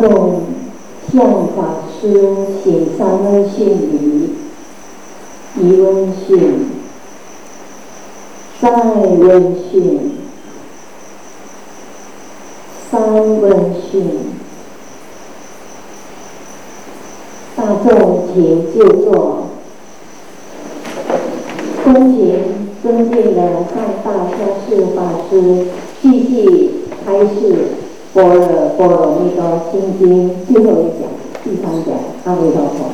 众向法师写三温讯礼，一温讯，再温讯，三温讯。大众请就坐。恭请尊敬的上大下士法师继续开示《般若波罗蜜多心经》最后一讲，第3讲，阿弥陀佛。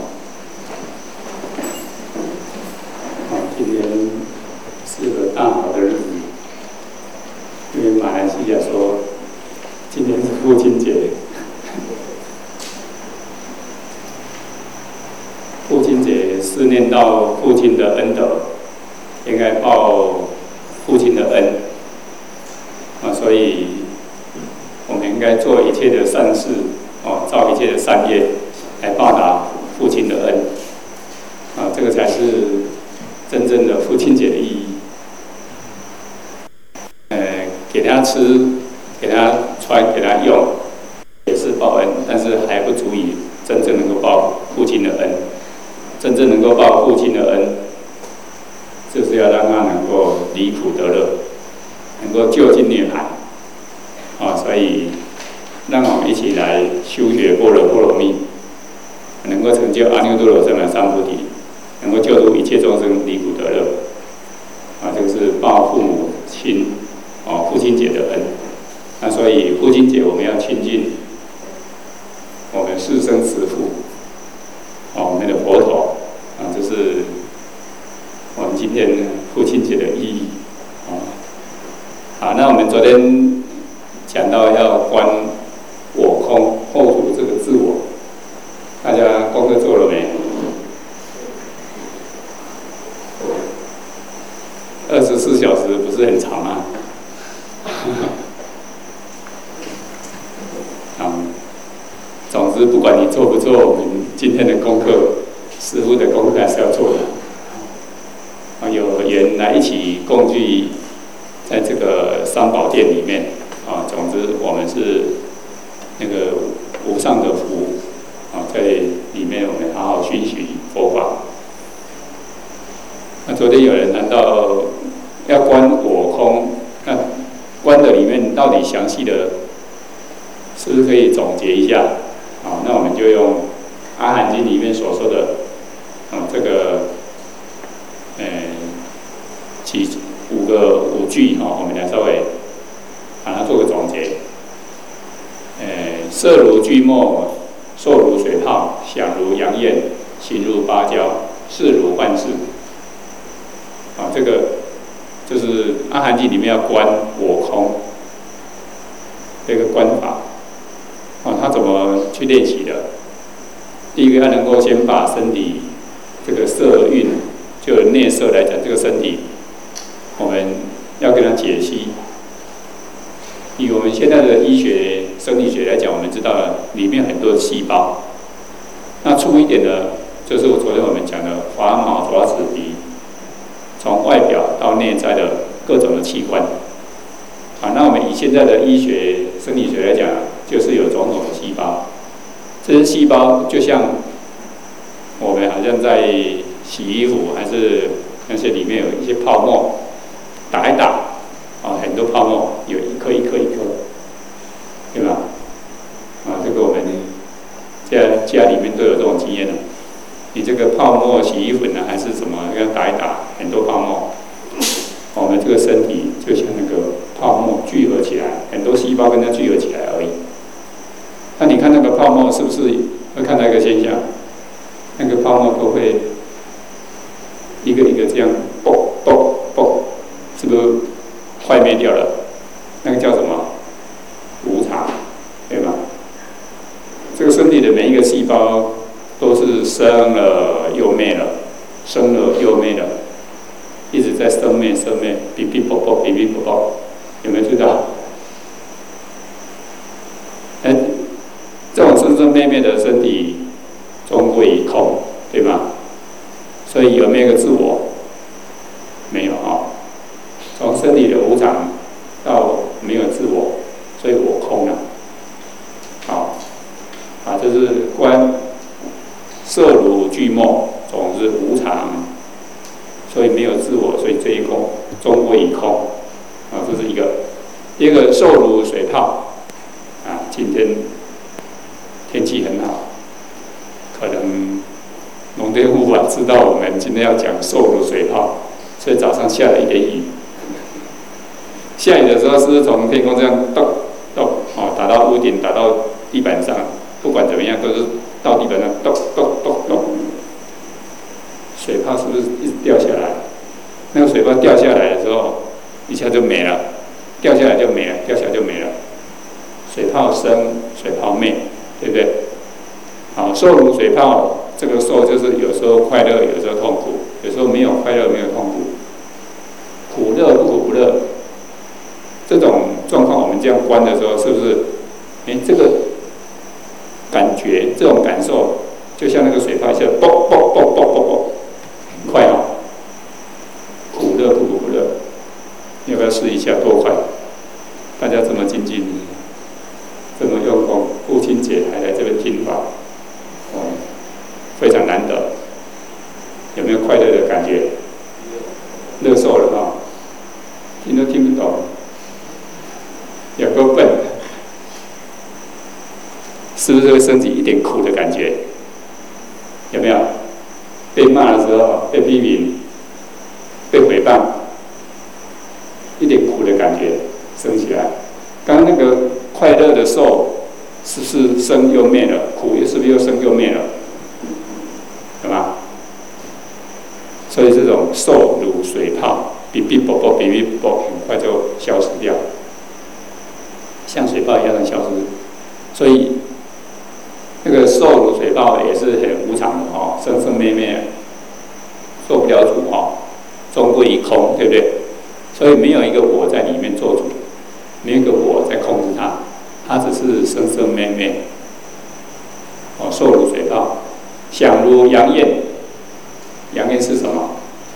今天是个大好的日子，因为马来西亚说今天是父亲节。父亲节思念到父亲的恩德，应该报父亲的恩所以我们应该做一切的善事造一切的善业，来报答父亲的恩这个才是真正的父亲节的意义。给他吃，给他穿，给他用，也是报恩，但是还不足以真正能够报父亲的恩。真正能够报父亲的恩，就是要让他能够离苦得乐，能够究竟涅槃所以让我们一起来修学般若波罗蜜，能够成就阿耨多罗三藐三菩提，能够救度一切众生离苦得乐这个是报父母亲父亲节的恩。那所以父亲节我们要亲近我们世生师父我们的佛陀这是我们今天父亲节的意义好，那我们昨天讲到要观我空后除这个自我，大家功课做了没？24小时不是很长吗？总之，不管你做不做，我们今天的功课，师父的功课还是要做的。有缘来一起共聚在这个三宝殿里面总之，我们是那个无上的福在里面我们好好熏习佛法。那昨天有人谈到要观我空，那观的里面到底详细的，是不是可以总结一下？那我们就用《阿含经》里面所说的这个五句我们来稍微把它做个总结。色如巨墨，受如水泡，想如阳焰，形如芭蕉，事如幻事。这个就是《阿含经》里面要观我空这个观法。他怎么去练习的？第一个要能够先把身体这个色蕴，就内色来讲，这个身体我们要跟它解析。以我们现在的医学、生理学来讲，我们知道了里面很多的细胞。那粗一点的，就是昨天我们讲的发毛、爪、齿、鼻，从外表到内在的各种的器官。那我们以现在的医学、生理学来讲，就是有种种的细胞，这些细胞就像我们好像在洗衣服，还是那些里面有一些泡沫，打一打很多泡沫，有一颗一颗一颗，对吧？这个我们家里面都有这种经验了。你这个泡沫洗衣粉还是什么，要打一打，很多泡沫。我们这个身体就像那个泡沫聚合起来，很多细胞跟它聚合起来而已。那你看那个泡沫是不是会看到一个现象？那个泡沫都会一个一个这样啵啵啵，是不是坏灭掉了？那个叫什么？无常，对吧？这个身体的每一个细胞都是生了又灭了，生了又灭了，一直在生灭，哔哔啵啵，哔哔啵啵，有没有知道？这种生生灭灭的身体，终归于空，对吧？所以有没有一个自我？没有从身体的无常到没有自我，所以我空了。好， 瘦如水泡啊，今天天气很好，可能农天护法知道我们今天要讲瘦如水泡，所以早上下了一点雨。下雨的时候，是不是从天空这样咚咚哦，打到屋顶，打到地板上，不管怎么样，都是到地板上咚咚咚咚，水泡是不是一直掉下来？那个水泡掉下来的时候，一下就没了，掉下来就没了，掉下来就没了。水泡生，水泡灭，对不对？好，瘦如水泡，这个瘦就是有时候快乐，有时候痛苦，有时候没有快乐，没有痛苦，苦乐不苦不乐。这种状况，我们这样观的时候，是不是？这个感觉，这种感受，就像那个水泡一下，啵啵啵啵啵啵，很快哦。苦乐不苦不乐，要不要试一下多快？大家这么精进，这么用功，父亲节还来这边听法，非常难得。有没有快乐的感觉？乐受了哈，听都听不懂。有够笨，是不是会升起一点苦的感觉？有没有？被骂的时候，被批评，被诽谤，一点苦的感觉升起来。刚刚那个快乐的受，是不是生又灭了？苦是不是又生又灭了？有吗？所以这种受如水泡，哔哔啵啵，哔哔啵，很快就消失掉。像水泡一样的消失，所以那个受如水泡也是很无常的哦，生生灭灭，做不了主哦，终归一空，对不对？所以没有一个我在里面做主，没有一个我在控制它，它只是生生灭灭。哦，受如水泡，想如阳焰，阳焰是什么？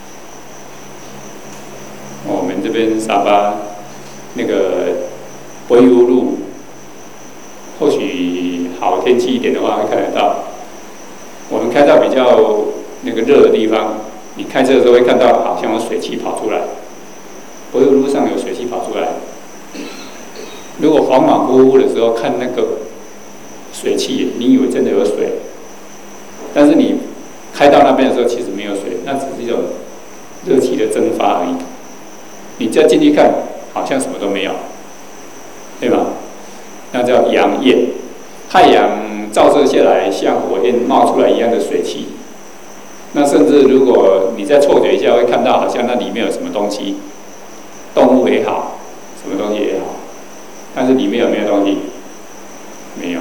我们这边沙巴那个。回无路，或许好天气一点的话会看得到。我们开到比较那个热的地方，你开车的时候会看到好像有水汽跑出来，回无路上有水汽跑出来。如果恍恍惚惚的时候看那个水汽，你以为真的有水，但是你开到那边的时候其实没有水，那只是一种热气的蒸发而已。你再进去看，好像什么都没有。对吧？那叫阳焰，太阳照射下来，像火焰冒出来一样的水汽。那甚至如果你再错觉一下，会看到好像那里面有什么东西，动物也好，什么东西也好，但是里面有没有东西？没有，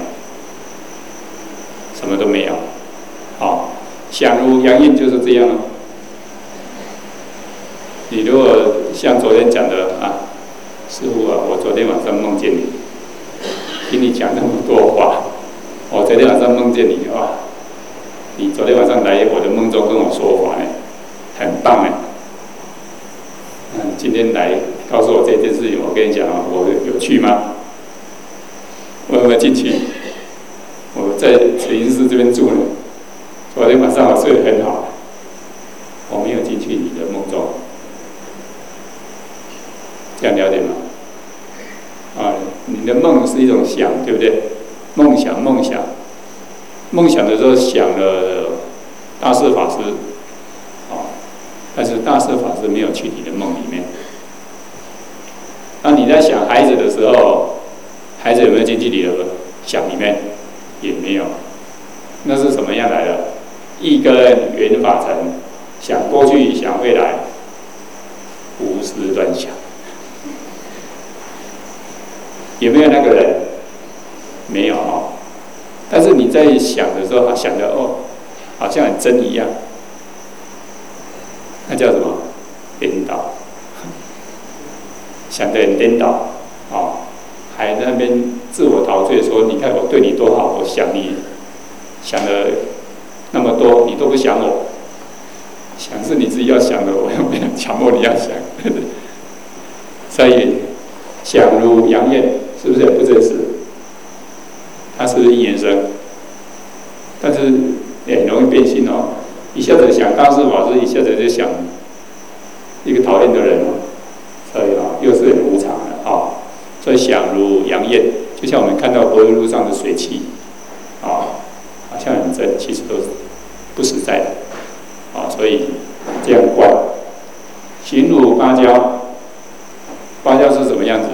什么都没有。好，想如阳焰就是这样了。你如果像昨天讲的啊。师父啊，我昨天晚上梦见你，听你讲那么多话，我昨天晚上梦见你哇，你昨天晚上来我的梦中跟我说法呢，很棒哎。今天来告诉我这件事情，我跟你讲啊，我有趣吗？我有没有进去？我在慈云寺这边住呢，昨天晚上我睡得很好，我没有进去你的梦中。这样了解吗？啊，你的梦是一种想，对不对？梦想，梦想，梦想的时候想了大士法师，但是大士法师没有去你的梦里面。那你在想孩子的时候，孩子有没有进去你的想里面？也没有。那是什么样来的？一根缘法成，想过去，想未来，胡思乱想。有没有那个人？没有哦。但是你在想的时候，想的哦，好像很真一样。那叫什么？颠倒。想得很颠倒，还在那边自我陶醉，说你看我对你多好，我想你，想了那么多，你都不想我。想是你自己要想的，我又没有强迫你要想。所以想如阳焰。是不是也不真实？它是不是因缘生？但是也很容易变心哦。一下子想大士法师，一下子就想一个讨厌的人哦，所以又是很无常的。所所以响如阳焰，就像我们看到柏油路上的水汽，好像很真，其实都是不实在的，所以这样观，形如芭蕉，芭蕉是什么样子？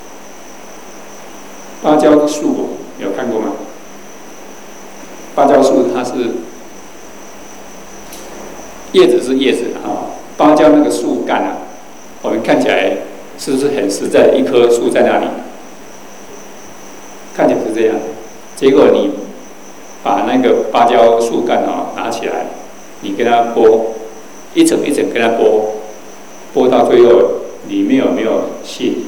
芭蕉树有看过吗？芭蕉树它是叶子是叶子芭蕉那个树干啊，我们看起来是不是很实在的一棵树在那里？看起来是这样，结果你把那个芭蕉树干拿起来，你跟它剥，一层一层跟它剥到最后，里面有没有芯？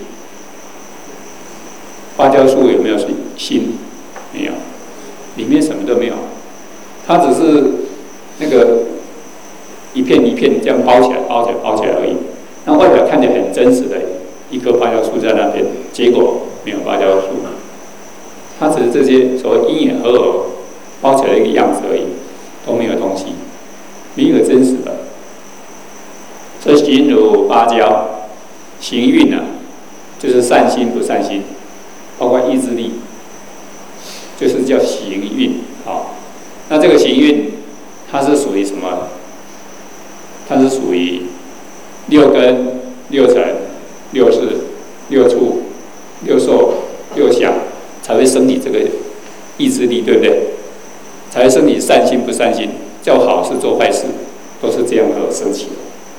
芭蕉树有没有芯？没有，里面什么都没有，它只是那个一片一片这样包起来而已。那外表看起来很真实的一棵芭蕉树在那边，结果没有芭蕉树，它只是这些所谓因缘合合包起来的一个样子而已，都没有东西，没有真实的。所以形如芭蕉，行运就是善心不善心，包括意志力，就是叫行运。那这个行运，它是属于什么？它是属于六根、六尘、六识、六处、六受、六想，才会生起这个意志力，对不对？才会生起善心不善心，做好事做坏事，都是这样而生起的。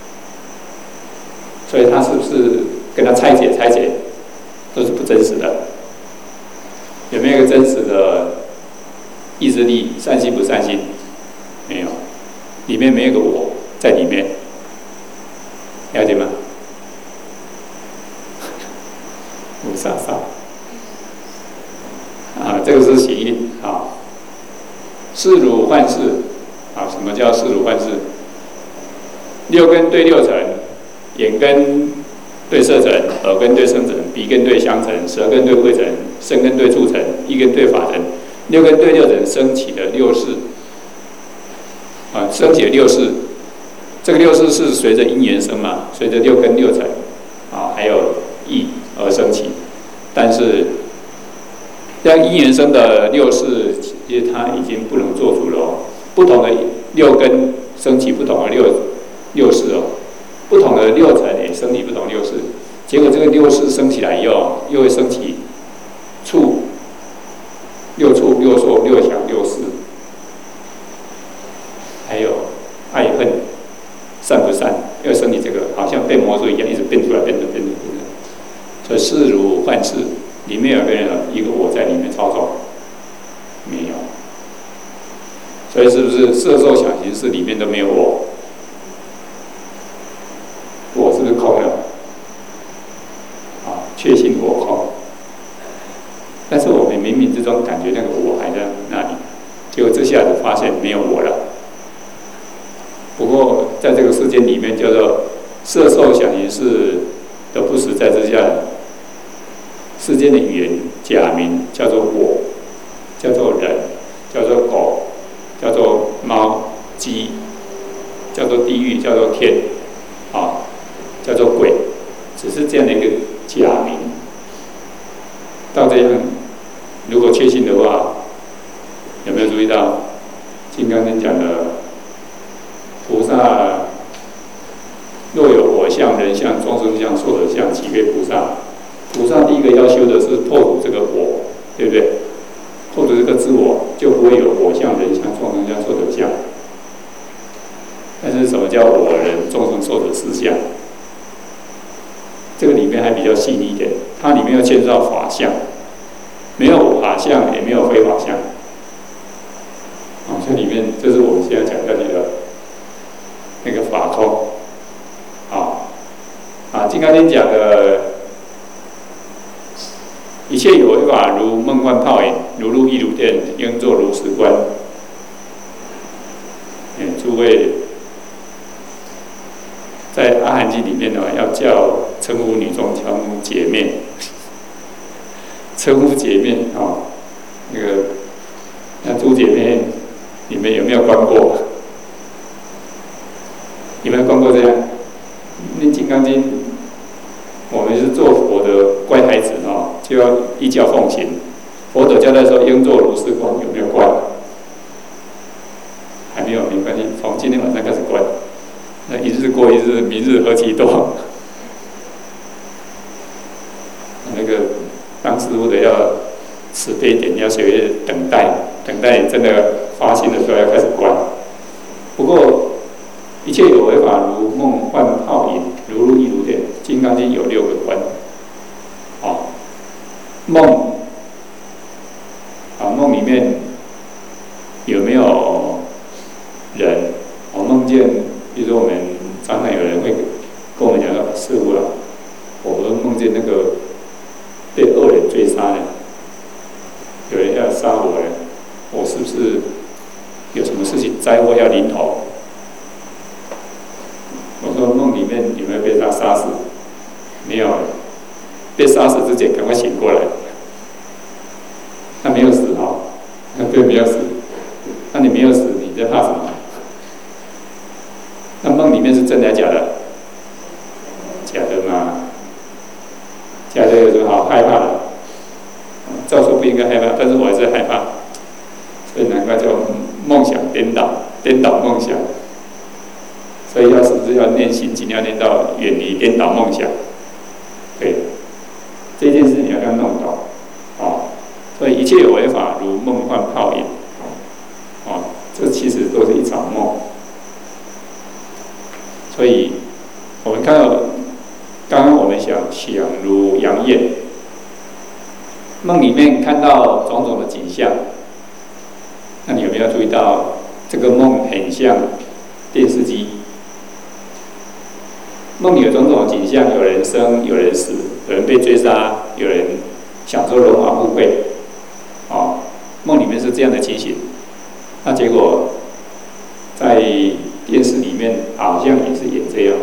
所以它是不是跟它拆解，都是不真实的？有没有一个真实的意志力？善心不善心？没有，里面没有个我在里面，了解吗？无傻傻这个是行运视如幻视什么叫视如幻视？六根对六尘，眼根对色尘，耳根对声尘，鼻根对香尘，舌根对味尘，身根对触尘，意根对法尘，六根对六尘升起的六识升起的六识，这个六识是随着因缘生嘛，随着六根六尘还有意而升起，但是这样因缘生的六识，其实它已经不能做主了不同的六根升起不同的六识不同的六尘也升起不同六识，结果这个六识升起来以后，又会升起六处、六受、六想、六识，还有爱恨善不善，又升起这个，好像变魔术一样，一直变出来。所以视如幻视，里面有一个我在里面操纵，没有。所以是不是色受想行识里面都没有我？我是不是空了？确信我空。但是我们冥冥之中感觉那个我还在那里，结果这下子发现没有我了。不过在这个世间里面，叫做色受想行识的不实在之下，世间的语言假名叫做我，叫做人，叫做狗，叫做猫、鸡，叫做地狱，叫做天，叫做鬼，只是这样的一个假名。到这样，如果确信的话，有没有注意到《金刚经》讲的菩萨若有我相、人相、众生相、寿者相，即为菩萨。菩萨第一个要修的是破除这个我，对不对？破除这个自我，就不会有我相、人相、众生相、寿者相。但是什么叫我人、众生、寿者四相？这个里面还比较细腻一点，它里面要牵涉到法相，没有法相，也没有非法相。这里面这是我们现在讲到的那个法空。《金刚经》讲的一切有为法，如梦幻泡影，如露亦如电，应作如是观。诸位在《阿含经》里面要叫称呼女众称呼姐妹，称呼姐妹那诸姐妹，你们有没有观过？有没有观过这样？念《金刚经》，我们是做佛的乖孩子依教奉行。佛陀交代说应作如是观，有没有观？还没有，没关系，从今天晚上开始观。那一日过一日，明日何其多。那个当师傅的要慈悲一点，要学会等待，等待你真的发心的时候要开始观。不过一切有为法，如梦幻泡影，如露亦如电。《金刚经》有6个观。梦梦里面有没有人？我梦见，比如说我们常常有人会跟我们讲说，师父啊，我梦见那个被恶人追杀了，有人要杀我了，我是不是有什么事情灾祸要临头？我说梦里面有没有被他杀死？没有，被杀死之前赶快醒过来。他没有死哈，对，没有死。那你没有死，你在怕什么？那梦里面是真的还是假的？假的嘛，假的有什么好害怕的？照说不应该害怕，但是我还是害怕，所以难怪叫梦想颠倒，颠倒梦想。所以是不是要念心经，要念到远离颠倒梦想？对，这件事你要弄懂，所以一切有为法，如梦幻泡影，这其实都是一场梦。所以我们看到，刚刚我们想如阳焰，梦里面看到种种的景象，那你有没有注意到这个梦很像电视机？梦里有种种景象，有人生，有人死，有人被追杀，有人享受荣华富贵，梦里面是这样的情形。那结果在电视里面好像也是演这样。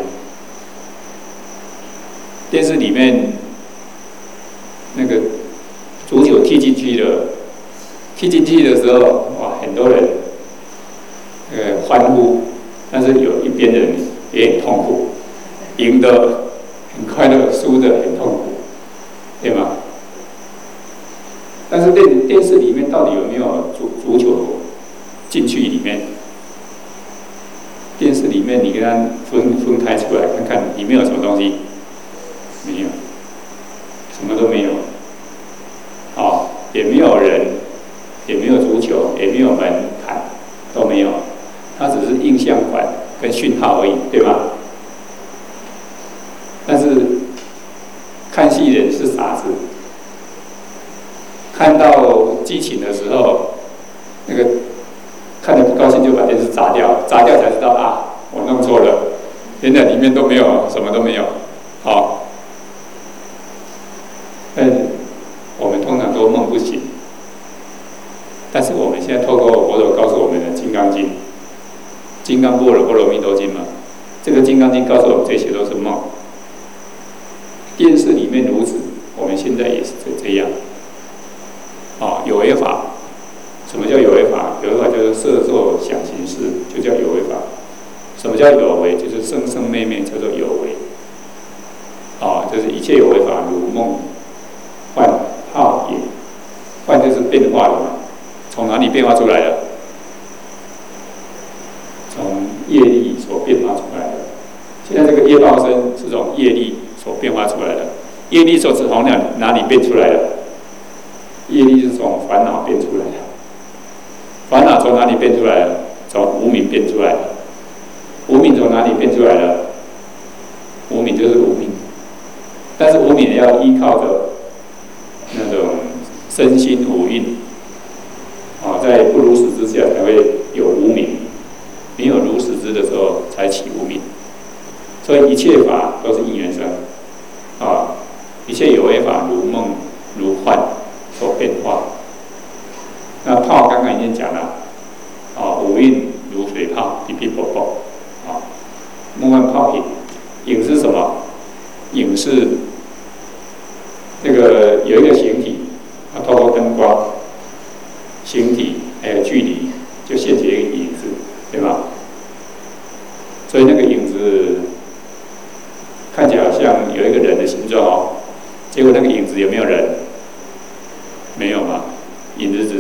电视里面那个足球踢进去了，踢进去的时候，哇，很多人欢呼，但是有一边的人也很痛苦。赢的很快乐，输的很痛苦，对吗？但是电视里面到底有没有足球进去里面？电视里面你给它分开出来看看，里面有什么东西？没有，什么都没有。也没有人，也没有足球，也没有门槛，都没有。它只是印象管跟讯号而已，对吧？但是看戏人是傻子，看到激情的时候，那个看得不高兴就把电视砸掉，砸掉才知道啊，我弄错了，原来里面都没有，什么都没有。我们通常都梦不醒，但是我们现在透过佛陀告诉我们的《金刚经》《金刚般若波罗蜜多经》嘛，这个《金刚经》告诉我们这些都是梦。电视里面如此，我们现在也是这样。有为法，什么叫有为法？有为法就是色受想行识，就叫有为法。什么叫有为？就是生生灭灭叫做有为。就是一切有为法，如梦幻泡影。幻就是变化的嘛，从哪里变化出来的？从业力所变化出来的。现在这个业报身是从业力所变化出来的，业力是从哪里变出来的？业力是从烦恼变出来的，烦恼从哪里变出来的？从无明变出来的，无明从哪里变出来的？无明就是无明，但是无明要依靠着那种身心五蕴，在不如实之下才会有无明，没有如实之的时候才起无明。所以一切法都是因缘生，一切有为法如梦如幻所变化。那泡刚刚已经讲了，五蕴如水泡，噼噼啵啵，梦幻泡影。影是什么？影是那个有一个形体，透过灯光，形体还有距离，就现起一个影子，对吧？所以那个影子看起来好像有一个人的形状，结果那个影子有没有人？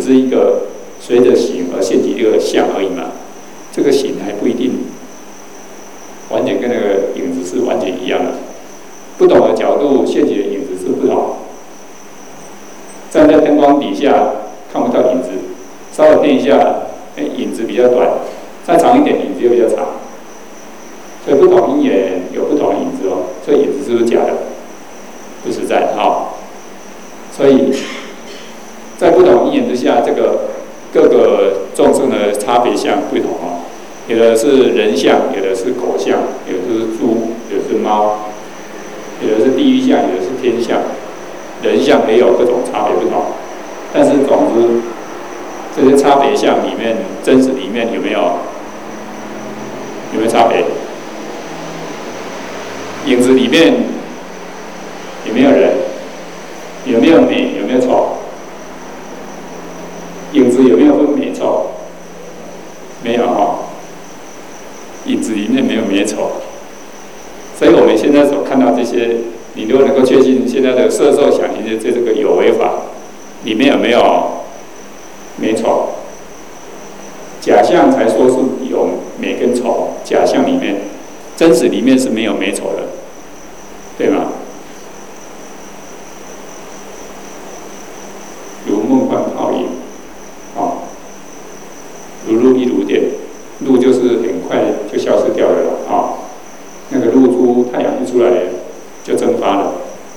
是一个随着形而现起一个相而已嘛。这个形还不一定完全跟那个影子是完全一样的，不同的角度现起的影子是不同。站在灯光底下看不到影子，稍微偏一下，影子比较短；再长一点，影子又比较长。所以不同因缘有不同的影子哦。所以影子是不是假的？不实在哈。所以在不同因缘之下，这个各个众生的差别相不同哦。有的是人相，有的是狗相，有的是猪，有的是猫，有的是地狱相，有的是天相。人相也有各种差别不同，但是总之这些差别相里面，真实里面有没有差别？影子里面有没有人？有没有美？有没有丑？影子有没有分美丑？没有哈。影子里面没有美丑，所以我们现在所看到这些，你如果能够确信现在的色受想行识这个有为法里面有没有美丑？假象才说是有美跟丑，假象里面，真实里面是没有美丑的，对吗？如梦幻泡影，如露亦如电，露就是很快就消失掉了那个露珠太阳一出来就蒸发了，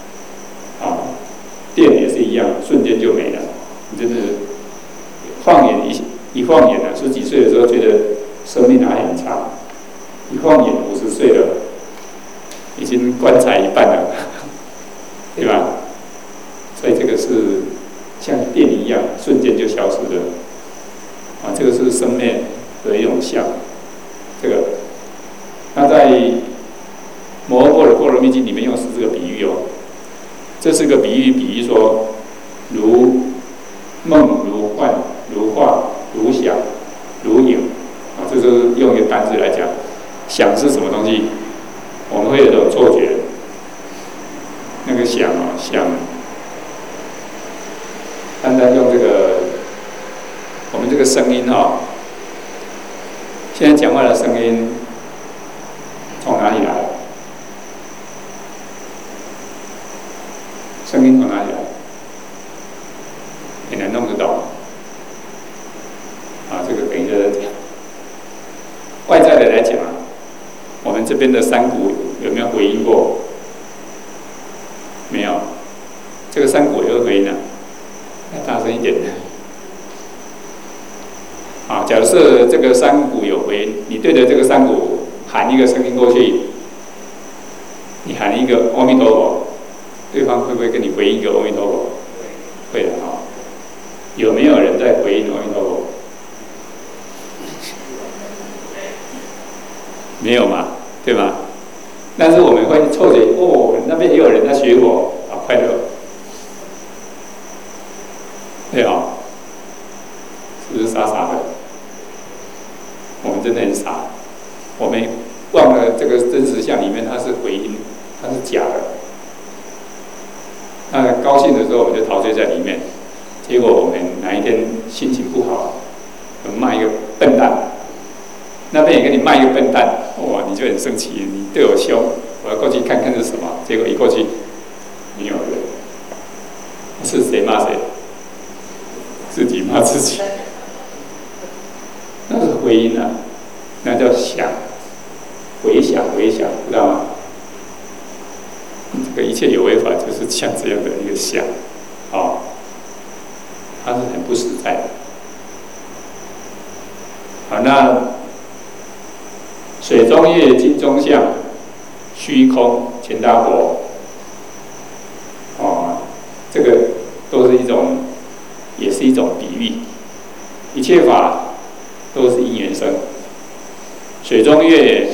电也是一样，瞬间就没了。你真的放眼一放眼10几岁的时候觉得生命还很长，一放眼50岁了，已经棺材一半了，对吧？所以这个是像电一样，瞬间就消失了。这个是生灭的一种相。这个，那在《摩诃般若蜜经》里面用10个比喻哦。这是个比喻说，如梦、如幻、如化、如想、如影这是用一个单字来讲。想是什么东西？我们会有一种错觉，那个想想，单单用这个我们这个声音现在讲话的声音从哪里来？声音从哪里来？你能弄得懂？这个等一下再讲。外在的来讲我们这边的山谷有没有回音过？没有。这个山谷有回音要大声一点。假设这个山谷有回音，你对着这个山谷喊一个声音过去，你喊一个阿弥陀佛，对方会不会跟你回应一个阿弥陀佛？会的有没有人在回应阿弥陀佛？没有嘛，对吧？但是我们会错觉，那边也有人在学佛，快乐，对是不是傻傻的？我们真的很傻，我们忘了这个真实相里面它是回音，它是假的。那高兴的时候我们就陶醉在里面，结果我们哪一天心情不好，骂一个笨蛋，那边也跟你骂一个笨蛋，你就很生气，你对我凶，我要过去看看是什么，结果一过去没有人，是谁骂谁？自己骂自己。那是回音那叫想，回想，知道吗？这个一切有为法就是像这样的一个想，它是很不实在的。那水中月，镜中像，虚空全大佛，这个都是也是一种比喻，一切法都是因缘生。水中月，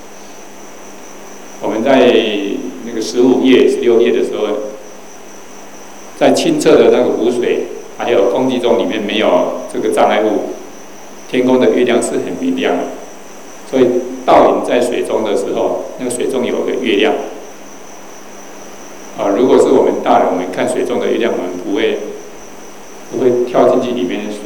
我们在那个15页、16页的时候，在清澈的那个湖水，还有空气中里面没有这个障碍物，天空的月亮是很明亮的。所以倒影在水中的时候，那个水中有个月亮。如果是我们大人，我们看水中的月亮，我们不会跳进去里面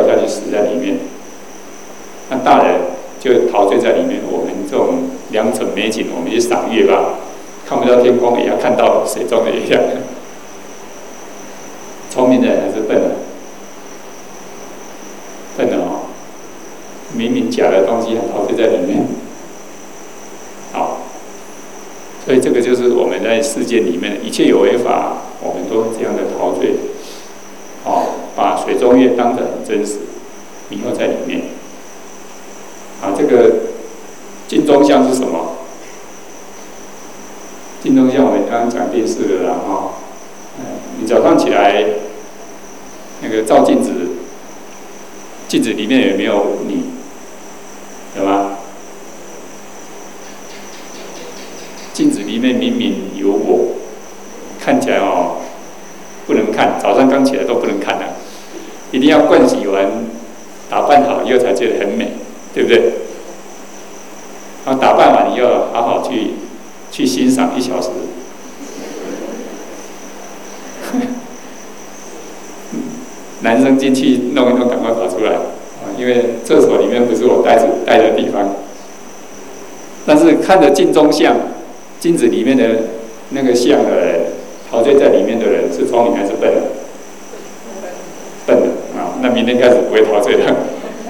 下去死在里面。那大人就陶醉在里面。我们这种良辰美景，我们去赏月吧，看不到天空也要看到水中的月亮。聪明的人还是笨的？笨的哦，明明假的东西还陶醉在里面。好，所以这个就是我们在世界里面一切有为法，我们都这样的陶醉。把水中月当得很真实，迷惑在里面。这个镜中像是什么？镜中像我们刚刚讲电视的啦，你早上起来，那个照镜子，镜子里面有没有你？有吗？镜子里面明明有我，看起来不能看，早上刚起来都不能看的，一定要盥洗完、打扮好以后才觉得很美，对不对？然后打扮完以后，好好去欣赏1小时。男生进去弄一弄，赶快跑出来，因为厕所里面不是我待的地方。但是看着镜中像，镜子里面的那个像的人，陶醉在里面的人，是聪明还是笨的？笨的啊！那明天开始不会陶醉了。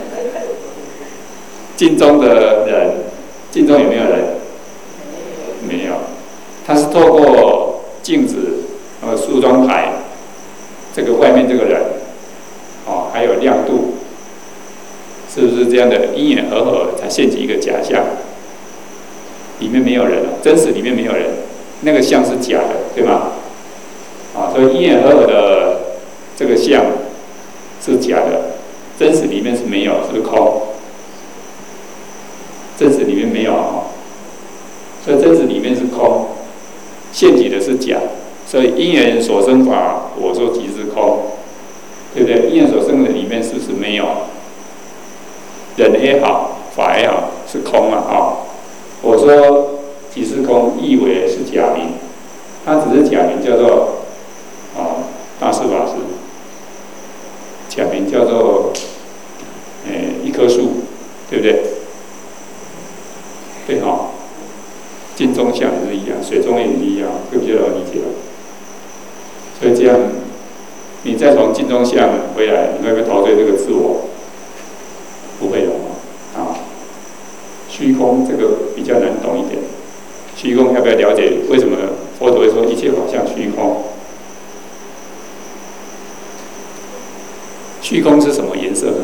镜中的人，镜中有没有人？没有，他是透过镜子梳妆台，这个外面这个人，还有亮度，是不是这样的因缘和合才现起一个假象？里面没有人，真实里面没有人，那个像是假的，对吗？所以因缘和合的这个像是假的，真实里面是没有，是空。真实里面没有，所以真实里面是空，现起的是假。所以因缘所生法，我说即是空，对不对？因缘所生的里面是不是没有？人也好，法也好，是空嘛，我说即是空，意为是假名，它只是假名，叫做大士法师，假名叫做一棵树，对不对？对镜中像也是一样，水中也是一样，这个比较容易理解了。所以这样，你再从镜中像回来，你会不会陶醉这个自我？不会有虚空这个比较难懂一点。虚空要不要了解？为什么佛陀会说一切法像虚空？虚空是什么颜色呢？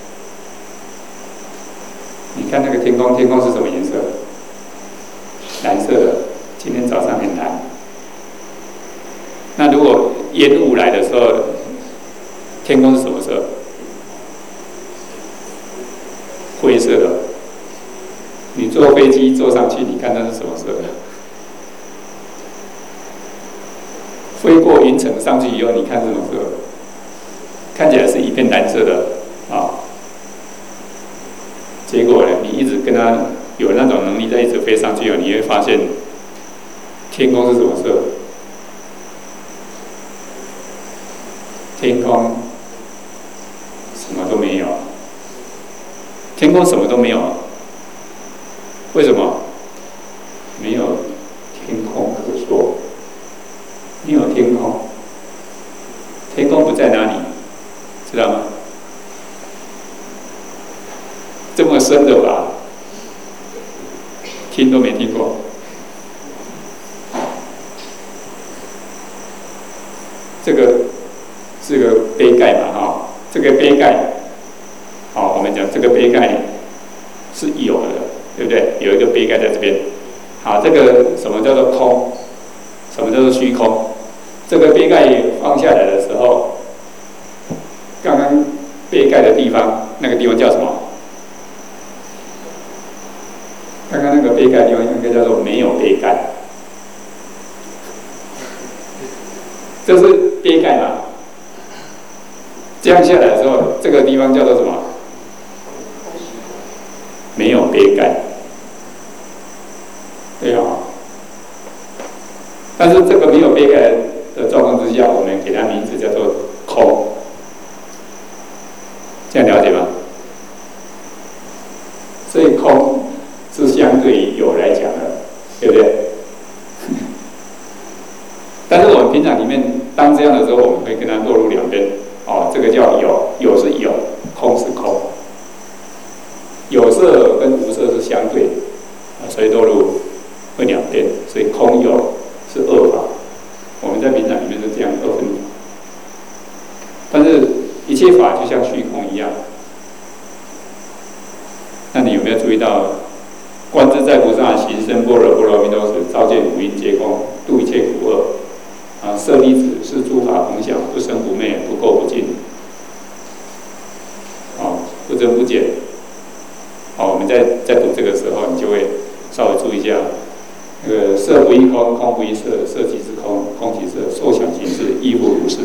你看那个天空，天空是什么颜色？蓝色的。今天早上很蓝。那如果烟雾来的时候，天空是什么色？灰色的。你坐飞机坐上去，你看那是什么色的？飞过云层上去以后，你看是什么色？看起来是一片蓝色的结果呢，你一直跟他有那种能力，在一直飞上去你会发现天空是什么色？天空什么都没有。天空什么都没有。为什么？没有天空可说。没有天空。天空不在哪里？知道吗？这么深的吧，听都没听过。这个是个杯盖嘛，这个杯盖，我们讲这个杯盖是有的，对不对？有一个杯盖在这边。好，这个什么叫做空？什么叫做虚空？这个杯盖放下来的时候，刚刚杯盖的地方，那个地方叫什么？刚刚那个杯盖的地方应该叫做没有杯盖，这是杯盖嘛？这样下来的时候，这个地方叫做什么？没有杯盖，对但是这个没有杯盖的状况之下，我们给它名字叫做空，这样了解吗？所以空是相对于有来讲的，对不对？但是我们平常里面，当这样的时候，我们会跟它落入两边。哦，这个叫有，有是有，空是空。有色跟无色是相对，所以落入会两边。所以空有是二法。我们在平常里面是这样二分法。但是一切法就像虚空一样。那你有没有注意到？观自在菩萨行深般若波罗蜜多时，照见五蕴皆空，度一切苦厄。舍利子，是诸法空相，不生不灭，不垢不净。不增不减。我们在读这个时候，你就会稍微注意一下，那个色不异空，空不异色，色即是空，空即色，受想行识亦复如是。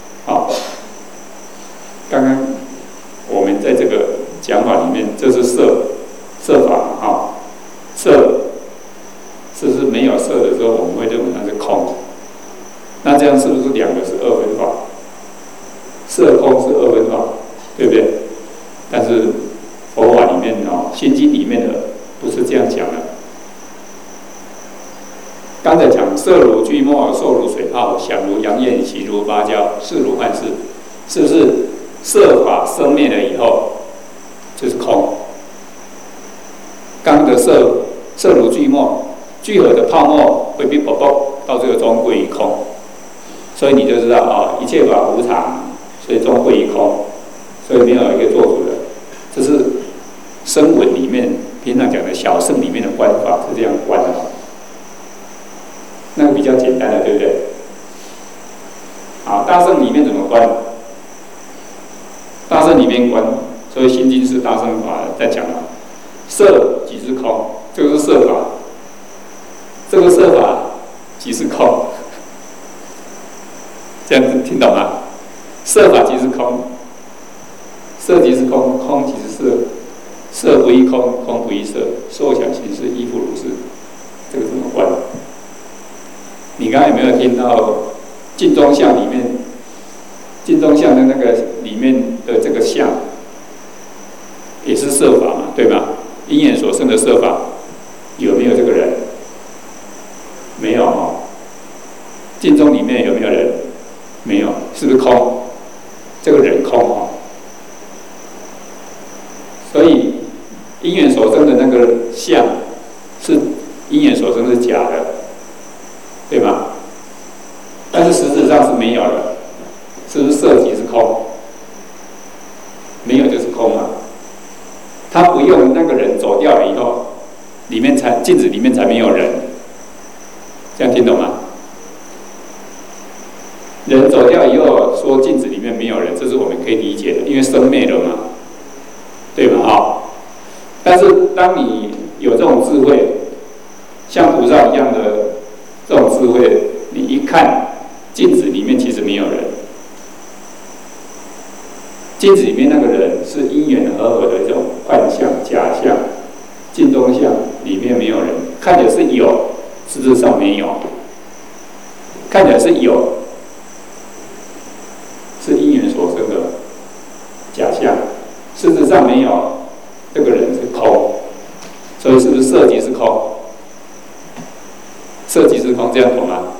刚刚我们在这个讲法里面，这是色法色是不是没有色的时候，我们会认为它是空？那这样是不是两个是二分法？色空是二分法，对不对？但是佛法里面心经里面的不是这样讲的。刚才讲色如聚沫，受如水泡，想如阳焰，行如芭蕉，事如幻事，是不是色法生灭了以后就是空？刚的色如聚沫，聚合的泡沫会变薄薄，到最后终归于空。所以你就知道一切法无常，所以终归于空，所以没有一个做主的。这是声闻里面平常讲的小乘里面的观法是这样观的，那个比较简单的，对不对？大乘里面怎么观？大乘里面观，所以心经是大乘法在讲的。色即是空，这个是色法，这个色法即是空。这样子听懂吗？色法即是空，色即是空，空即是色，色不异空，空不异色，受想行识亦复如是。这个怎么观？你刚才有没有听到净宗相里面，净宗相的那个里面的这个相，也是色法嘛，对吧？因缘所生的色法，有没有这个人？没有净宗里面有没有人？没有，是不是空？这个人空所以因缘所生的那个相，是因缘所生是假的，对吧？但是实质上是没有的，是不是色即是空？没有就是空嘛。他不用那个人走掉了以后，镜子里面才没有人，这样听懂吗？人走掉以后，说镜子里面没有人，这是我们可以理解的，因为生灭了嘛，对吧？但是当你有这种智慧，像菩萨一样的这种智慧，你一看镜子里面其实没有人，镜子里面那个人是因缘和合的一种幻象、假象，镜中相里面没有人，看起来是有，实质上没有，看起来是有。是因缘所生的假象，事实上没有，这个人是空，所以是不是色即是空？色即是空，这样懂吗？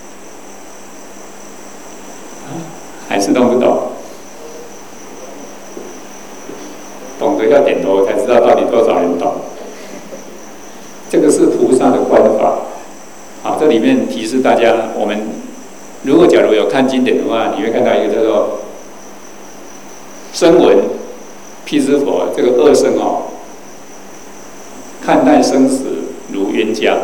还是弄不懂？懂得要点头才知道到底多少人懂。这个是菩萨的观法。这里面提示大家，我们如果假如有看经典的话，你会看到一个叫做声闻辟支佛，这个二圣看待生死如冤家。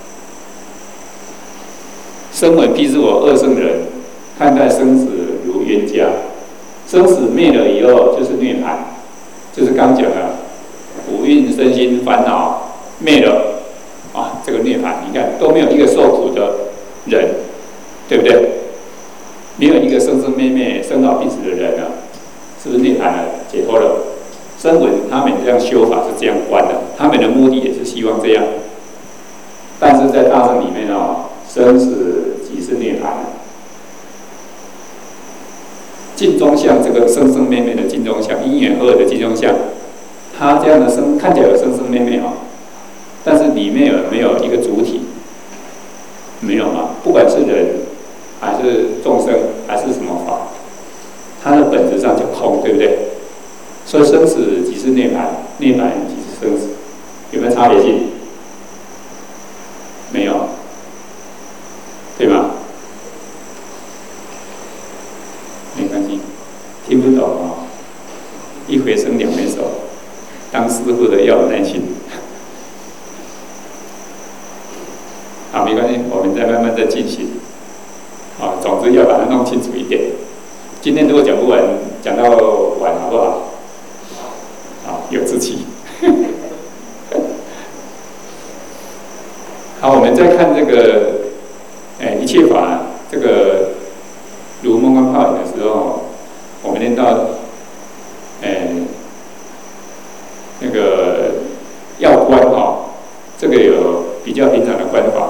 声闻辟支佛二圣人看待生死如冤家，生死灭了以后就是涅槃，就是刚讲的五蕴身心烦恼灭了这个涅槃，你看都没有一个受苦的人，对不对？没有一个生生灭灭、生老病死的人是不是涅槃了、解脱了？声闻他们这样修法是这样观的，他们的目的也是希望这样。但是在大乘里面生死即是涅槃。 镜中像，这个生生灭灭的镜中像，因缘合的镜中像，它这样的看起来有生生灭灭但是里面有没有一个主体？没有嘛？不管是人还是众生还是什么法，它的本质上就空，对不对？所以生死即是涅槃，涅槃即是生死，有没有差别性？没有，对吗？没关系，听不懂一回生两回熟，当师傅的要有耐心。好，没关系，我们再慢慢再进行。总之要把它弄清楚一点。今天如果讲不完，讲到晚好不好？好，有志气。好，我们再看这个，一切法这个如梦幻泡影的时候，我们念到，那个要观这个有比较平常的观法。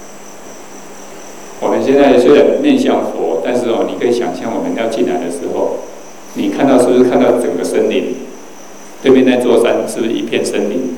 我们现在虽然面向佛，但是你可以想象我们要进来的时候，你看到是不是看到整个森林？对面那座山是不是一片森林？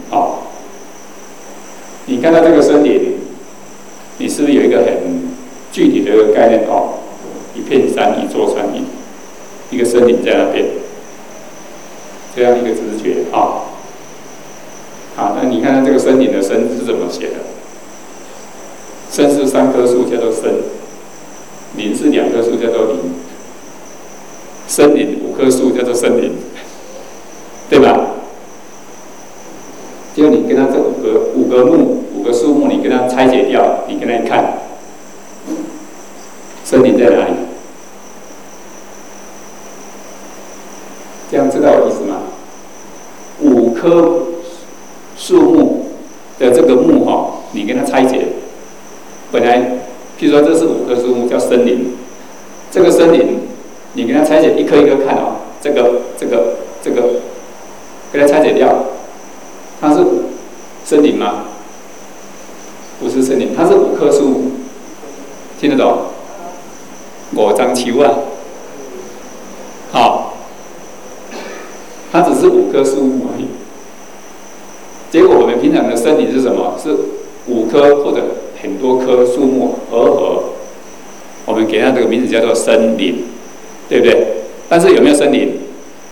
你看到这个森林，你是不是有一个很具体的一个概念？一片山，一座山，一个森林在那边，这样一个直觉好，那你看看这个森林的森是怎么写的？森是3棵树，叫做森；林是2棵树，叫做林。森林5棵树，叫做森林，对吧？就你跟它这5个树木，你跟它拆解掉，你跟它看，森林在哪里？这样知道我意思吗？5棵树木的这个木你跟它拆解。本来，譬如说这是5棵树木，叫森林。这个森林，你给它拆解一棵一棵看这个，给它拆解掉，它是森林吗？不是森林，它是5棵树木，听得懂？5张树好，它只是5棵树木而已。结果我们平常的森林是什么？是5棵或者很多棵树木合，我们给它这个名字叫做森林，对不对？但是有没有森林？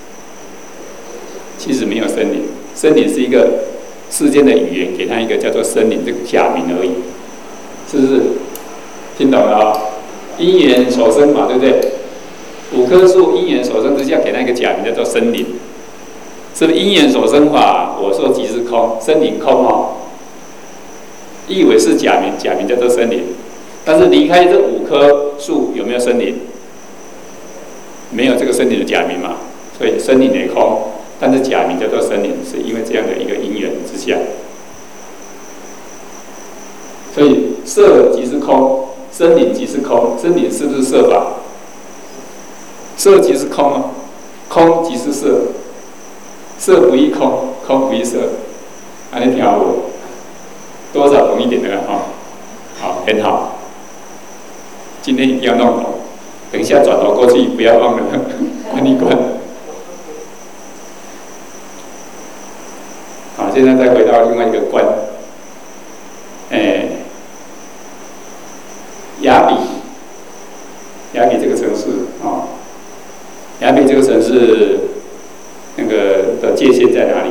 其实没有森林，森林是一个世间的语言，给它一个叫做森林这个假名而已，是不是？听懂了因缘所生嘛，对不对？5棵树因缘所生之下，给它一个假名叫做森林，是不是？因缘所生法，我说即是空，森林空以为是假名，假名叫做森林，但是离开这5棵树，有没有森林？没有这个森林的假名嘛，所以森林也空，但是假名叫做森林，是因为这样的一个因缘之下。所以色即是空，森林即是空，森林是不是色法？色即是空空即是色，色不异空，空不异色，这样听好不？多少懂一点的好，很好。今天一定要弄懂，等一下转头过去，不要忘了关一关。好，现在再回到另外一个关，雅比这个城市雅比这个城市那个的界限在哪里？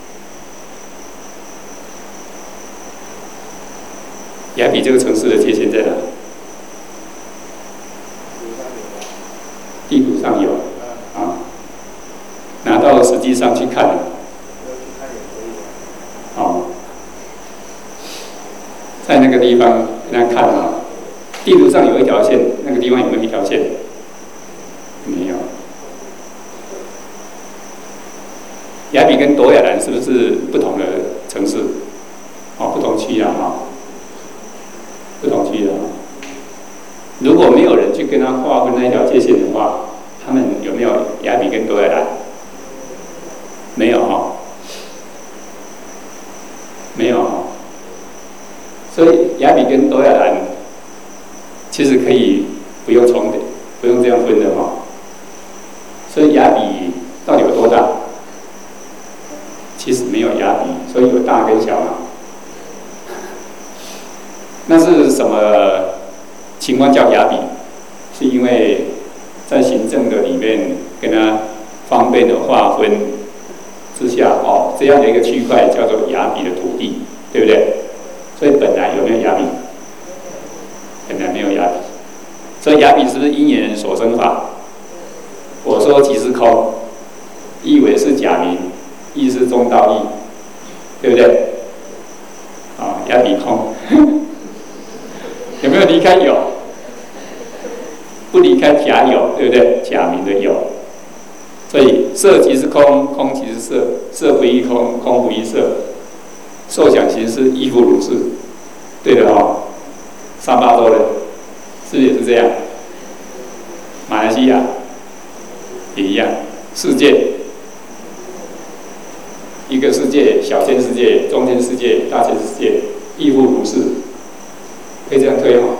雅比这个城市的界限在哪？地图上有拿到实际上去看在那个地方跟他看地图上有一条线，那个地方有没有一条线？没有。雅比跟朵雅兰是不是不同的城市？不同区不同区的如果没有人去跟他划分那一条界限的话，他们有没有雅比跟朵雅兰？没有没有所以雅比跟朵雅兰其实可以不用重叠，不用这样分的其实没有雅比，所以有大跟小嘛。那是什么情况叫雅比？是因为在行政的里面跟它方便的划分之下，这样的一个区块叫做雅比的土地，对不对？所以本来有没有雅比？本来没有雅比，所以雅比是不是因缘所生法？我说即是空，意为是假名，意是中道义，对不对？雅比空，有没有离开有？不离开假有，对不对？假名的有，所以色即是空，空即是色，色不异空，空不异色，受想行识亦复如是，对的哦。上巴州人是不是也是这样？马来西亚也一样，世界一个世界，小千世界、中千世界、大千世界，亦复如是，可以这样推哦。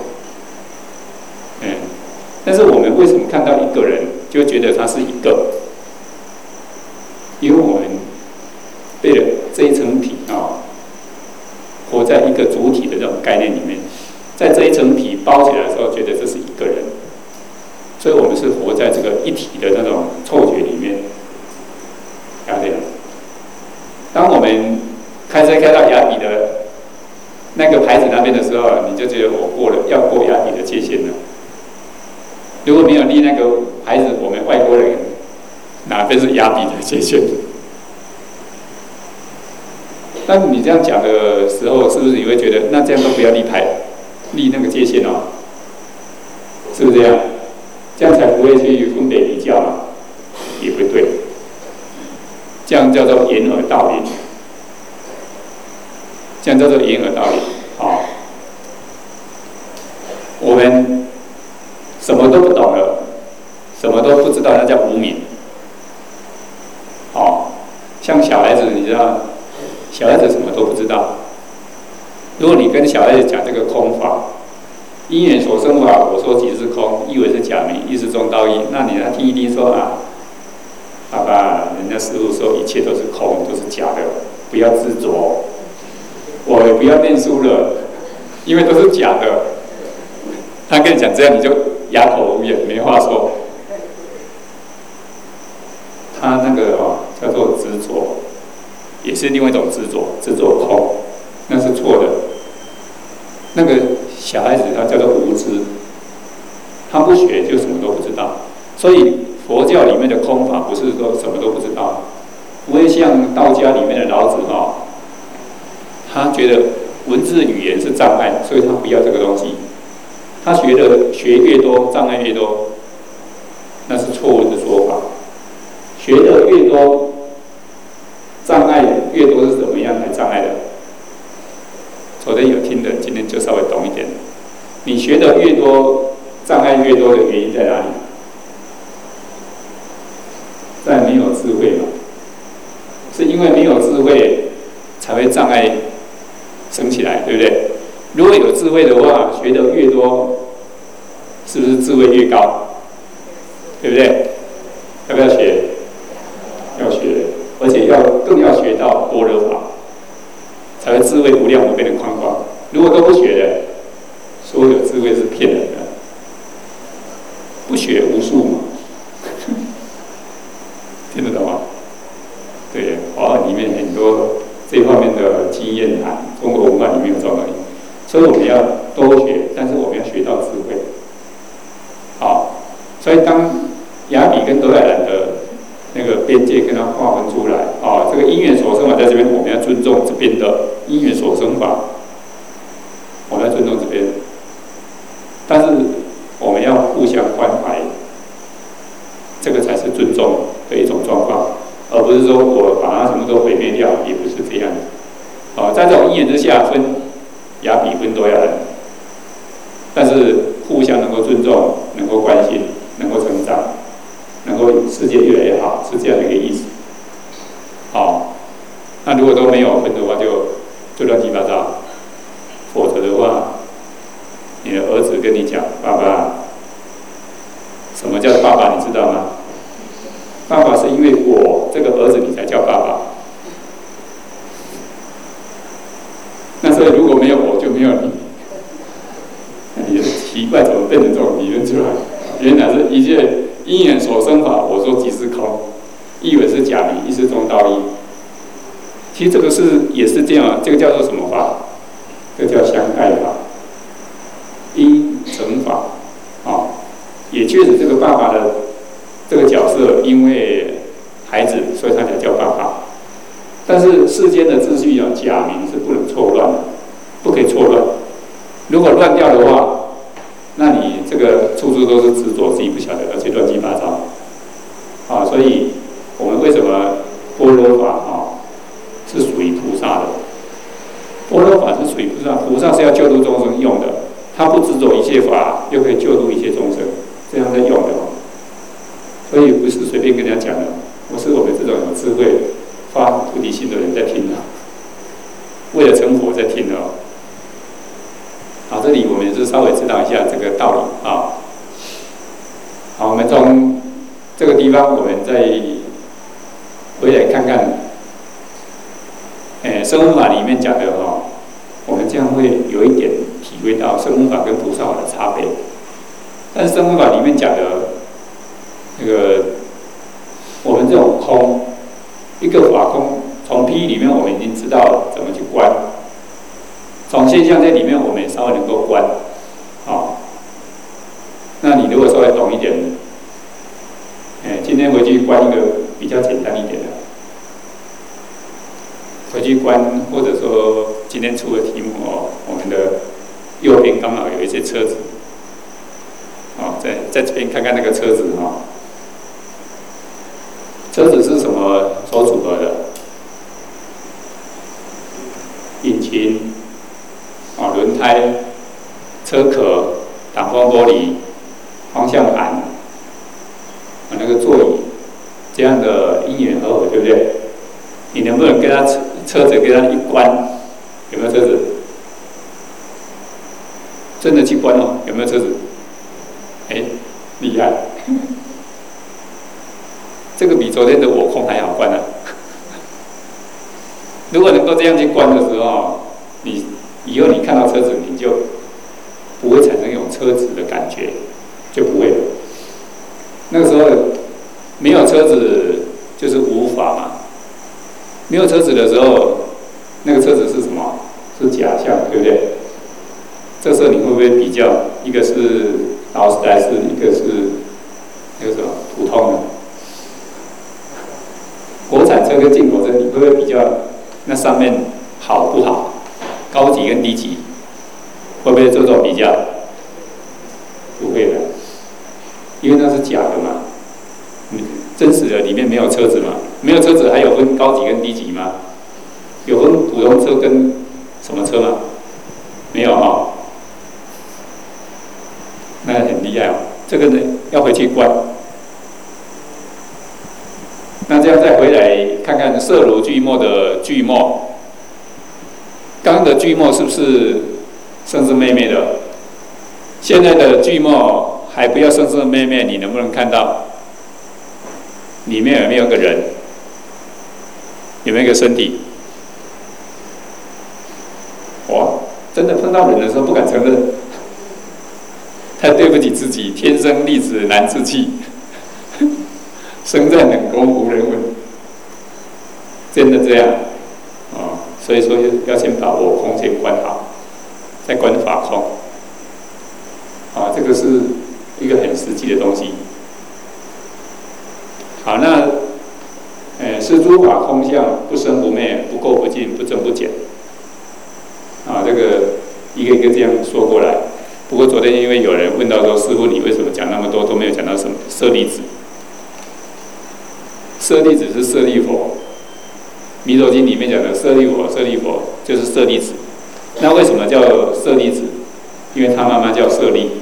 但是我们为什么看到一个人就觉得他是一个？因为我们被了这一层皮活在一个主体的这种概念里面，在这一层皮包起来的时候，觉得这是一个人，所以我们是活在这个一体的那种错觉里面。这样，当我们开车开到雅比的那个牌子那边的时候，你就觉得我要过雅比的界限了。如果没有立那个牌子，我们外国人哪边是雅比的界限？当你这样讲的时候，是不是你会觉得，那这样都不要立那个界限哦？是不是这样？这样才不会去分别比较嘛？也不对，这样叫做掩耳盗铃。这样叫做掩耳盗铃。我们什么都不懂了，什么都不知道，那叫无明。像小孩子，你知道，小孩子什么都不知道。如果你跟小孩子讲这个空法，因缘所生法，我说即是空，意为是假名，意是中道义。那你听一听说爸爸，人家师父说一切都是空，都是假的，不要执着。我也不要念书了，因为都是假的。他跟你讲这样，你就哑口无言，没话说。他那个叫做执着，也是另外一种执着，执着空，那是错的。那个小孩子他叫做无知，他不学就什么都不知道。所以佛教里面的空法不是说什么都不知道，不会像道家里面的老子他觉得文字语言是障碍，所以他不要这个东西。他学越多，障碍越多，那是错误的说法。学的越多，障碍越多是怎么样来障碍的？昨天有听的，今天就稍微懂一点。你学的越多，障碍越多的原因在哪里？在没有智慧嘛？是因为没有智慧才会障碍升起来，对不对？如果有智慧的话，学的越多，是不是智慧越高？对不对？要不要学？要学，而且更要学到般若法，才会智慧无量无边的宽广。如果都不学的，所有智慧是骗人的，不学无术嘛。听得懂吗？对，华文里面很多这方面的经验谈，中国文化里面有这种东西。所以我们要多学，但是我们要学到智慧。所以当雅比跟德赖兰的那个边界跟它划分出来，这个因缘所生法在这边，我们要尊重这边的因缘所生法，我们要尊重这边，但是我们要互相关怀，这个才是尊重的一种状况，而不是说我把它什么都毁灭掉，也不是这样的。在这种因缘之下分雅比分多雅人，但是互相能够尊重，能够关心，能够成长，能够世界越来越好，是这样的一个意思。那如果都没有分的话，就乱七八糟。否则的话，你的儿子跟你讲：“爸爸，什么叫爸爸？你知道吗？爸爸是因为我这个儿子，你才叫爸爸。 其实这个也是这样，这个叫做什么法？这个叫相盖法，因乘法，也确实这个爸爸的这个角色，因为孩子，所以他才叫爸爸。但是世间的秩序假名是不能错乱的，不可以错乱。如果乱掉的话，那你这个处处都是执着，自己不晓得，而且乱七八糟。所以我们为什么般若法是属于菩萨的？般若法是属于菩萨，菩萨是要救度众生用的，他不执着一切法，又可以救度一切众生，这样在用的。所以不是随便跟人家讲的，不是我们这种有智慧、发菩提心的人在听的，为了成佛在听的。好，这里我们是稍微知道一下这个道理啊。好，我们从这个地方，我们再回来看看，声闻法里面讲的我们这样会有一点体会到声闻法跟菩萨法的差别。但是声闻法里面讲的那个，我们这种空，一个法空，从譬喻里面我们已经知道怎么去观，从现象在里面我们也稍微能够观，那你如果稍微懂一点，今天回去观一个比较简单一点的，回去观，或者说今天出的题目我们的右边刚好有一些车子，在这边看看那个车子车子是什么所组合的？引擎、轮胎、车壳、挡风玻璃、方向盘、那个座椅，这样的因缘合合，对不对？你能不能跟他车子跟他一关？有没有车子？真的去关有没有车子？厉害！这个比昨天的我空还好关啊！如果能够这样去关的时候，你以后你看到车子，你就不会产生一种车子的感觉，就不会了。那个时候没有车子就是无法嘛，没有车子的时候，那个车子是什么？是假象，对不对？这时候你会不会比较，一个是劳斯莱斯，一个是那个什么普通的？国产车跟进口车，你会不会比较那上面好不好？高级跟低级，会不会做这种比较？不会的，因为那是假的嘛。真实的里面没有车子嘛，没有车子还有分高级跟低级吗？有分普通车跟什么车吗？没有那很厉害这个呢要回去观。那这样再回来看看色如巨墨的巨墨，刚刚的巨墨是不是生生妹妹的？现在的巨墨还不要生生妹妹，你能不能看到里面有没有个人？有没有一个身体？哇，真的碰到人的时候不敢承认，太对不起自己，天生丽质难自弃。生在冷宫无人问，真的这样所以说要先把我空先观好，再观法空这个是一个很实际的东西。好，那是诸法空相，不生不灭，不垢不净，不增不减这个一个一个这样说过来。不过昨天因为有人问到说，师父你为什么讲那么多都没有讲到什么舍利子？舍利子是舍利佛，《弥陀经》里面讲的舍利佛，舍利佛就是舍利子。那为什么叫舍利子？因为他妈妈叫舍利。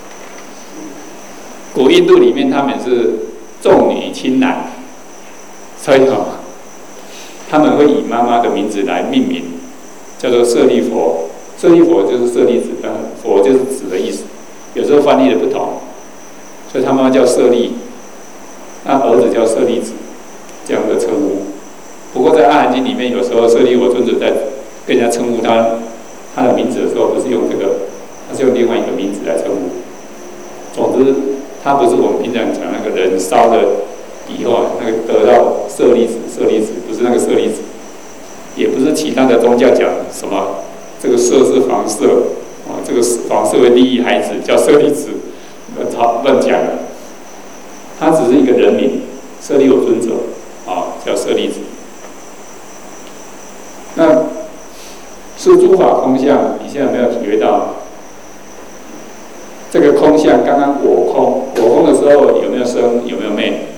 古印度里面他们是重女轻男，所以他们会以妈妈的名字来命名，叫做舍利佛。舍利佛就是舍利子，佛就是子的意思。有时候翻译的不同，所以他妈妈叫舍利，那儿子叫舍利子。这样的称呼，不过在《阿含经》里面，有时候舍利佛尊者在跟人家称呼他的名字的时候，不是用这个，他是用另外一个名字来称呼。总之，他不是我们平常讲那个人烧了以后那个得到舍利子，不是那个舍利子，也他的宗教讲什么？这个色是房舍，这个房舍会利益孩子，叫舍利子，乱讲的。他只是一个人名，舍利有尊者，叫舍利子。那是诸法空相，你现在有没有体会到？这个空相，刚刚我空的时候有没有生？有没有灭？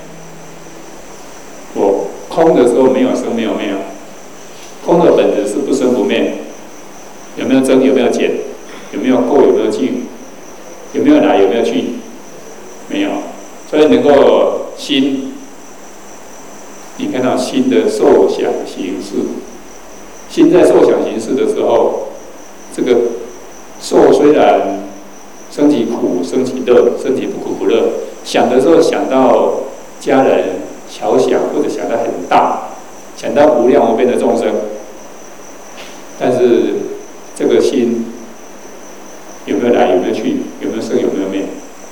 我空的时候没有生，没有灭。空的本质是不生不灭。有没有增？有没有减？有没有过？有没有去？有没有来？有没有去？没有。所以能够心，你看到心的受想行识，心在受想行识的时候，这个受虽然升起苦，升起乐，升起不苦不乐。想的时候想到家人，小想或者想到很大，想到无量无边的众生，但是这个心有没有来？有没有去？有没有生？有没有灭？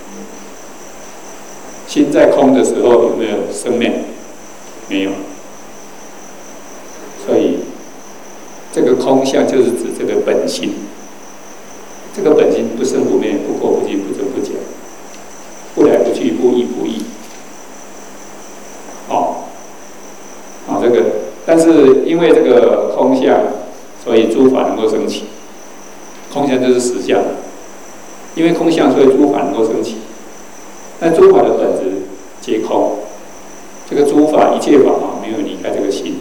心在空的时候有没有生灭？没有。所以这个空相就是指这个本心。这个本心不生不灭，不过不进，不增不减，不来不去，不依不异。这个，但是因为这个空相，所以诸法能够升起。空相就是实相，因为空相，所以诸法能够升起。那诸法的本质皆空，这个诸法一切法没有离开这个心。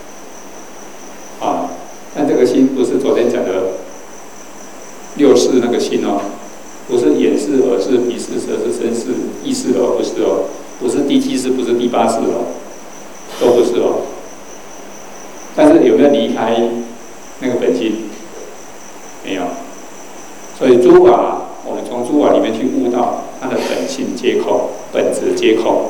但这个心不是昨天讲的六识那个心不是眼识、耳识、鼻识、舌识、身识、意识不是不是第七识，不是第八识都不是但是有没有离开那个本心？没有。所以诸法，我们从诸法里面去悟到它的本性皆空，本质皆空。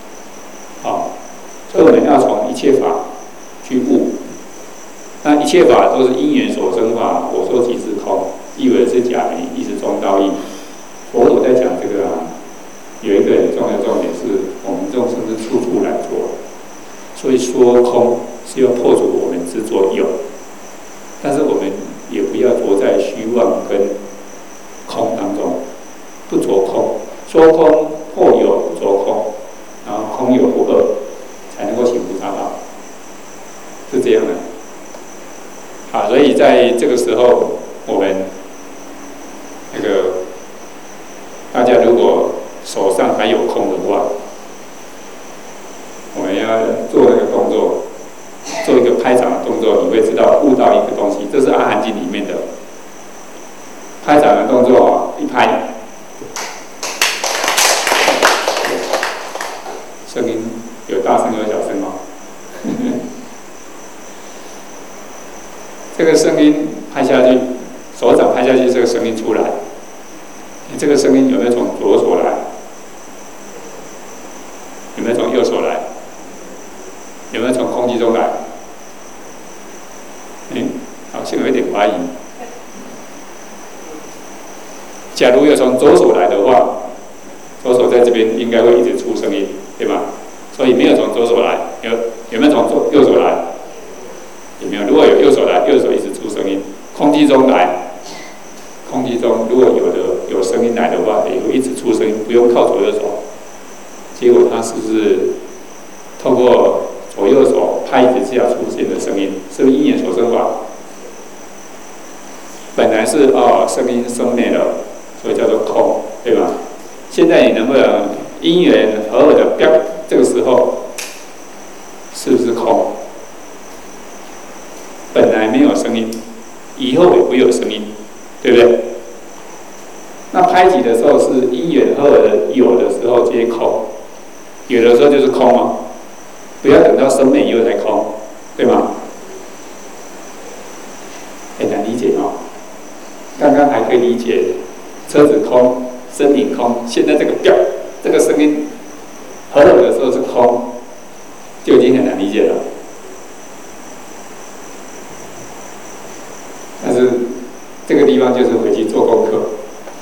所以我们要从一切法去悟。那一切法都是因缘所生法，我说即是空，意为是假名，亦是中道义。佛陀在讲这个有一个很重要的重点是，我们众生是处处来做，所以说空是要破除我们执着有，但是我们也不要着在虚妄跟空当中，不着空，说空破有，不着空，然后空有不二，才能够行菩萨道，是这样的。所以在这个时候，我们那个大家如果手上还有空的话，我们要做那个动作，做一个拍掌的动作，你会知道悟到一个东西，这是《阿含经》里面的拍掌的动作一拍，声音有大声有小声这个声音拍下去，手掌拍下去，这个声音出来。你这个声音有没有从左手来？有没有从右手来？有没有从空气中来？好像有一点怀疑。假如要从左手来的话，左手在这边应该会一直出声音，对吧？所以没有从左手来，有没有从右手来？有没有？如果有右手来，右手一直出声音。空气中来，空气中如果有声音来的话，也会一直出声音，不用靠左右手。结果它是不是透过左右手拍子之下出现的声音，是不是因缘所生法？本来是声音生灭了，所以叫做空，对吧？现在你能不能因缘合合的标？这个时候是不是空？本来没有声音，以后也不会有声音，对不对？那拍击的时候是因缘合合的有的时候皆空，有的时候就是空不要等到生灭以后才空，对吗？很难理解刚刚还可以理解，车子空，生命空，现在这个声音合合的时候是空，就已经很难理解了。但是这个地方就是回去做功课，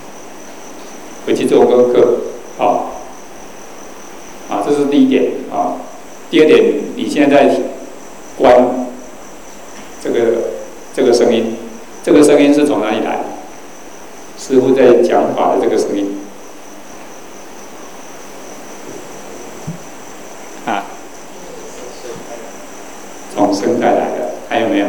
这是第一点第二点，你现在在观这个这个声音，这个声音是从哪里来？师父在讲法的这个声音啊，从声带来的，还有没有？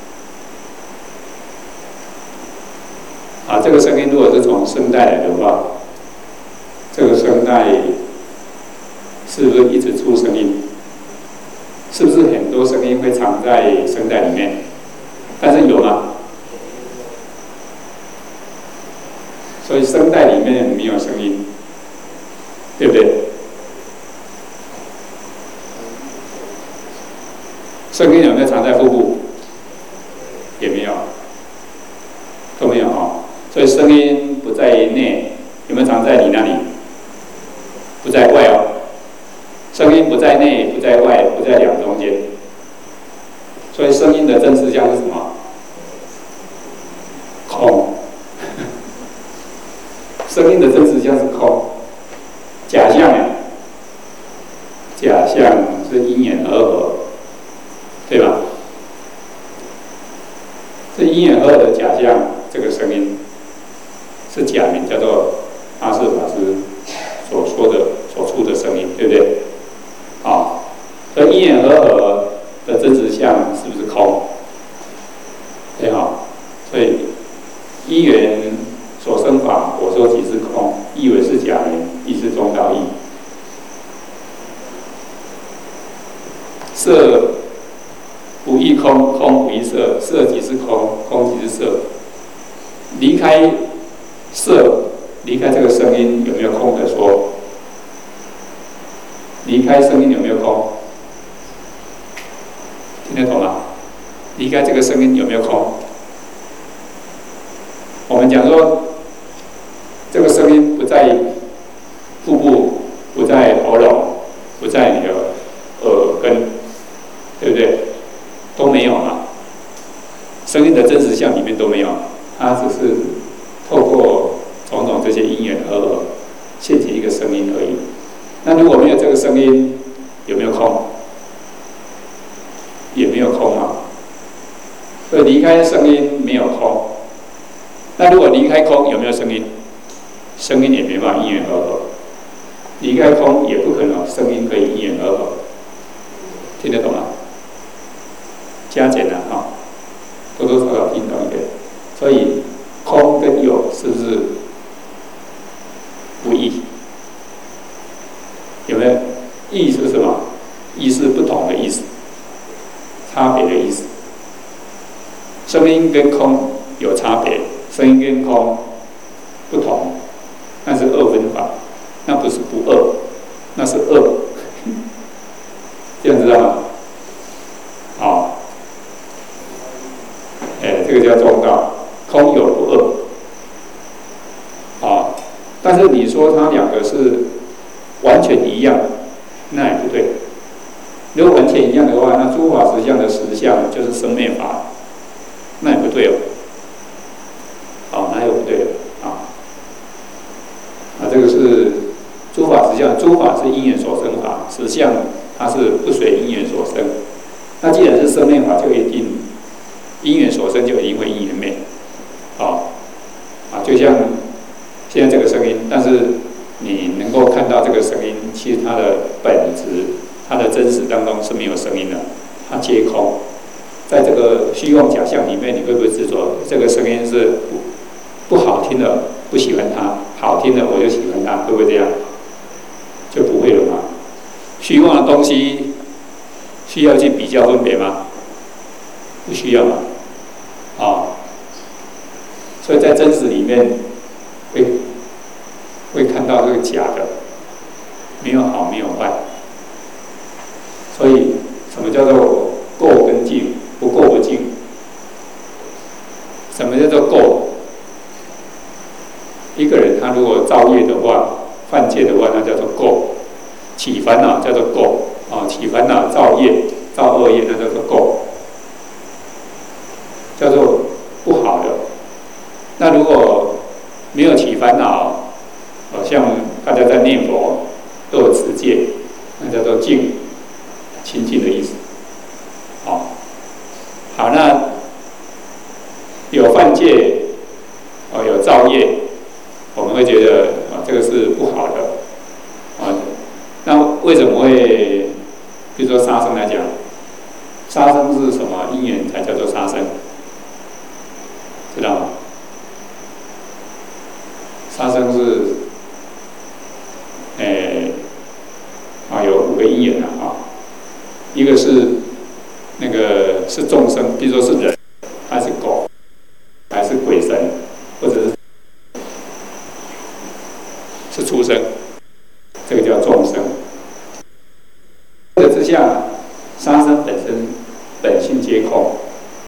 啊，这个声音如果是从声带来的话，这个声带是不是一直出声音？是不是很多声音会藏在声带里面？但是有吗？所以声带里面没有声音，对不对？声音有没有藏在腹部？也没有，都没有哦。所以声音不在内，有没有藏在你那里？不在外哦。声音不在内，不在外，不在两中间。所以声音的真实相是什么？空。声音的真实相是空。假象呀，假象是因缘和合，对吧？这因缘和合的假象，这个声音是假名，叫做阿释法师所说的、所出的声音，对不对？好，所以因缘和合的真实相是不是空？对哈，所以因缘所生法，我说即是空，意为是假名，亦是中道义。色不异空，空不异色，色即是空，空即是色。离开色，离开这个声音，有没有空可说？离开声音有没有空？听得懂吗？离开这个声音有没有空？我们讲说，这个声音不在腹部，不在喉咙，不在你的耳根，对不对？都没有嘛。声音的真实相里面都没有，它只是透过种种这些因缘和合，现起一个声音而已。那如果没有这个声音，有没有空？也没有空啊。所以离开声音没有空。那如果离开空，有没有声音？声音也没办法因缘和合。离开空也不可能声音可以因缘和合。听得懂吗？加减了哈，多多少少听懂一点。所以空跟有是不是不异？有没有？异是什么？异是不同的意思，差别的意思。声音跟空有差别，声音跟空不同，那是二分法，那不是不二，那是二。这样知道吗？好，这个叫中道，空有不二。好，但是你说它两个是完全一样，那也不对。如果完全一样的话，那诸法实相的实相就是生灭法，那也不对哦。好，那又不对了啊。这个是诸法实相，诸法是因缘所生法，实相它是不随因缘所生。那既然是生灭法，就一定因缘所生，就一定会因缘灭。就像现在这个声音，但是你能够看到这个声音，其实它的本质、它的真实当中是没有声音的，它皆空。在这个虚妄假象里面，你会不会执着这个声音是不好听的，不喜欢它；好听的我就喜欢它，会不会这样？就不会了嘛。虚妄的东西需要去比较分别吗？不需要嘛。所以在真实里面会看到这个假的，没有好，没有坏。所以什么叫做垢跟净？不垢不净。什么叫做垢？一个人他如果造业的话，犯戒的话，那叫做垢；起烦恼叫做垢。起烦恼、造业、造恶业，那叫做垢，叫做不好的。那如果没有起烦恼，像大家在念佛都有持戒，那叫做净，清净的意思。好，那什么会，比如说杀生来讲，杀生是什么因缘才叫做杀生？知道吗？杀生是，有5个因缘一个是那个是众生，比如说是人，还是狗，还是鬼神，或者是畜生。